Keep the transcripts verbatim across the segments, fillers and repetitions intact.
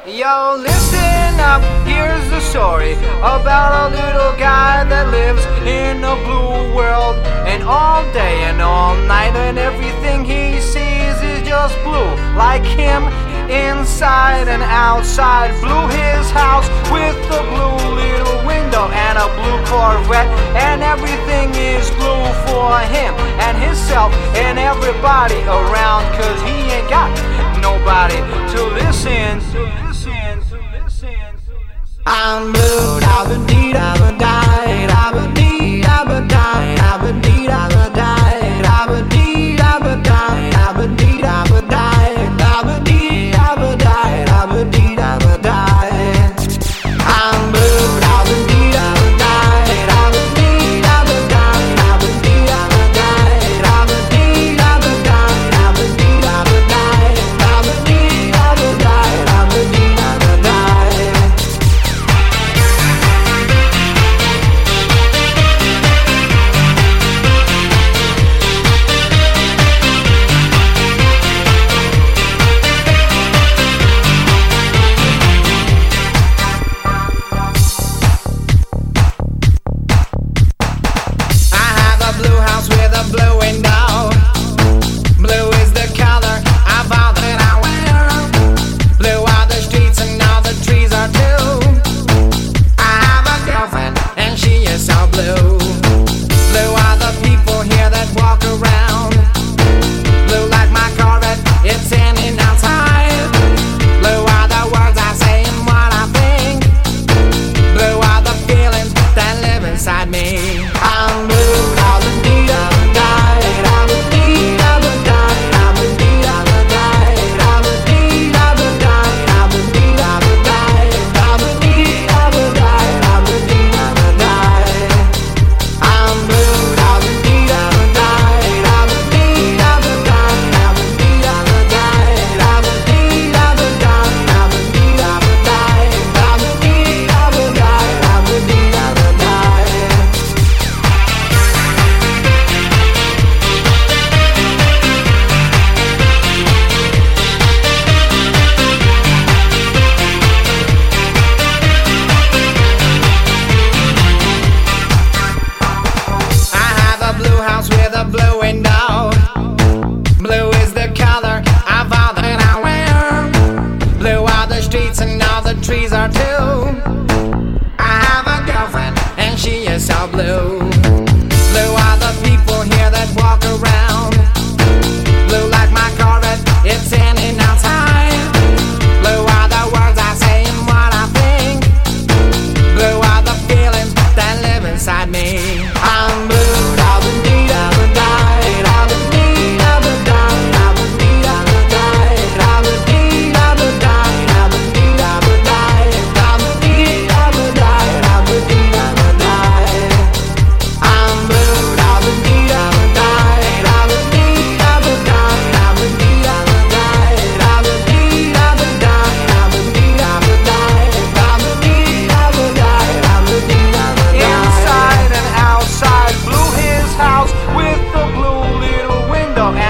Yo, listen up, here's the story about a little guy that lives in a blue world. And all day and all night and everything he sees is just blue. Like him, inside and outside. Blue his house with a blue little window and a blue Corvette. And everything is blue for him and himself and everybody around. Cause he ain't got nobody to listen to. I'm blue, da ba dee da ba die, da ba dee da ba die, da ba dee da ba die, da ba dee da ba die, da ba dee da ba die, da ba dee da ba die, da ba dee da ba die. I'm blue, da ba dee da ba die, da ba dee da ba die, da ba dee da ba die, da ba dee da ba die, da ba dee da ba die, da ba dee da ba die, da ba dee da ba die. Blue window, blue is the color of all that I wear. Blue are the streets and all the trees are too. I have a girlfriend and she is so blue. Blue are the people here that walk around. Blue like my Corvette, it's in and outside. Blue are the words I say and what I think. Blue are the feelings that live inside me. I'm blue, all the need of with a blue window. Blue is the color of all that I wear. Blue are the streets and all the trees are too. I have a girlfriend and she is so blue. Blue are the people here that walk around. Blue like my Corvette, it's in and outside. Blue are the words I say and what I think. Blue are the feelings that live inside me. I'm blue.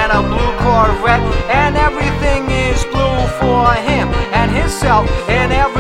And everything is blue for him and himself and everything.